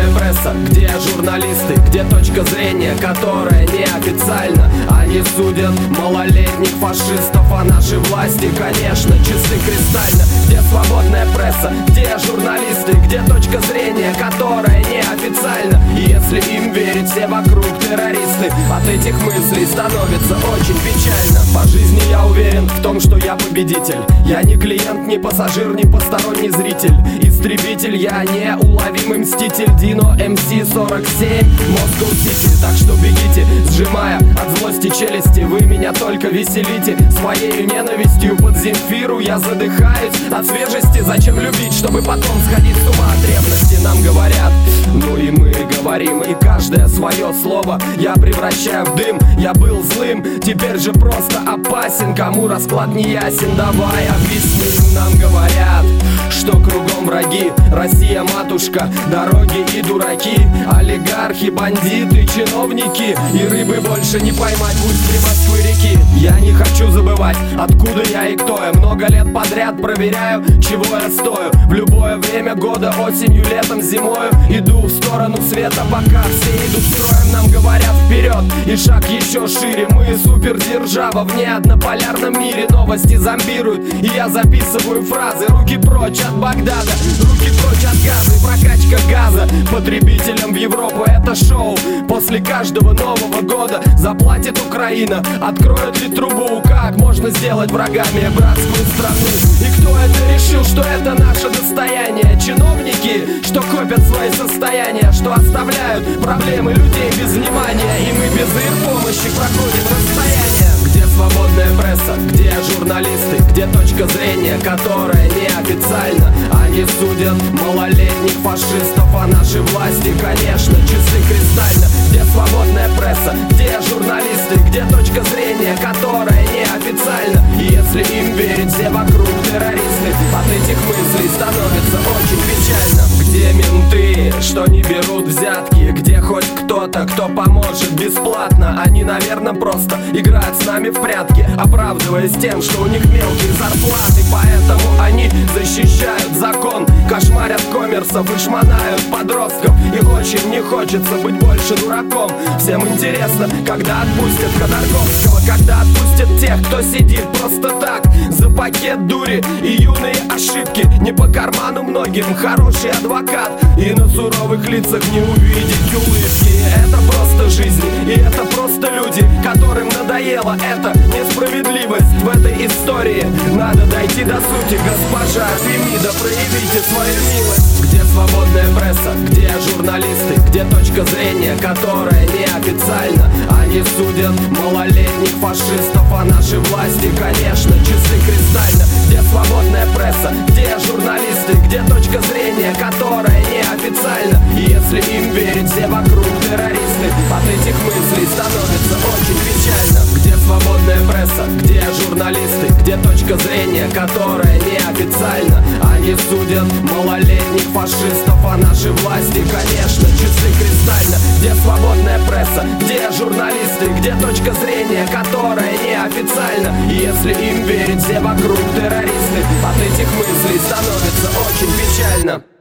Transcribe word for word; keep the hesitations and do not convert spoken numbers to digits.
свободная пресса? Где журналисты? Где точка зрения, которая неофициально? Они судят малолетних фашистов, а наши власти, конечно, чисты кристально. Где свободная пресса? Где журналисты? Где точка зрения, которая неофициально? И если им верить, все вокруг террористы. От этих мыслей становится очень печально. По жизни я уверен в том, что я победитель. Я не клиент, не пассажир, не посторонний зритель. Истребитель, я неуловимый мститель. Дино эм си сорок семь, Москва Сити. Так что бегите, сжимая от злости челюсти. Вы меня только веселите своей ненавистью. Под Земфиру я задыхаюсь от свежести. Зачем любить, чтобы потом сходить с ума от ревности? Нам говорят, ну и мы говорим. И каждое свое слово я превращаю в дым. Я был злым, теперь же просто опасен. Кому расклад не ясен, давай объясним. Нам говорят, что кругом враги. Россия матушка, дороги и дураки, олигархи, бандиты, чиновники. И рыбы больше не поймать в устье Москвы реки. Я не хочу забывать, откуда я и кто я. Много лет подряд проверяю, чего я стою. В любое время года, осенью, летом, зимою иду в сторону света, пока все идут строем. Нам говорят вперед и шаг еще шире. Мы супердержава в неоднополярном мире. Новости зомбируют, и я записываю фразы. Руки прочь от Багдада, руки прочь от газа. И прокачка газа потребителям в Европу. Это шоу после каждого Нового года. Заплатит Украина, откроет ли трубу? Как можно сделать врагами братскую страну? И кто это решил, что это наше достояние? Чиновники, что копят свои состояния, что оставляют проблемы людей без внимания. И мы без их помощи проходим расстояние. Где свободная пресса? Где журналисты? Где точка зрения, которая неофициально? Они судят малолетних фашистов, а наши власти, конечно, чисты кристально. Где свободная пресса? Где журналисты? Где точка зрения, которая неофициально? И если им верить, все вокруг террористы. От этих мыслей становится очень печально. Где менты, что не берут взятки? Где хоть кто-то, кто поможет бесплатно? Они, наверное, просто играют с нами в прятки, оправдываясь тем, что у них мелкие зарплаты. Поэтому они защищают закон, кошмарят коммерсов и шмонают подростков. И очень не хочется быть больше дураком. Всем интересно, когда отпустят Ходорковского, когда отпустят тех, кто сидит просто так за пакет дури и юные ошибки. Не по карману многим хороший адвокат, и на суровых лицах не увидеть улыбки. Это просто жизнь, и это просто люди, которым надоела эта несправедливость в этой истории. Надо дойти до сути, госпожа Фемида, проявите свою милость. Где свободная пресса? Где журналисты? Где точка зрения, которая неофициально? Они судят малолетних фашистов, а наши власти, конечно, чисты кристально. Где свободная пресса? Где журналисты? Где точка зрения, которая неофициально? И если им верить, все вокруг террористы. От этих мыслей становится очень печально. Где свободная пресса? Где журналисты? Где точка зрения, которая неофициально? Они судят малолетних фашистов, а наши власти, конечно, чисты кристально. Где свободная пресса? Где журналисты? Где точка зрения, которая неофициально? И если им верить, все вокруг террористы. От этих мыслей становится очень печально.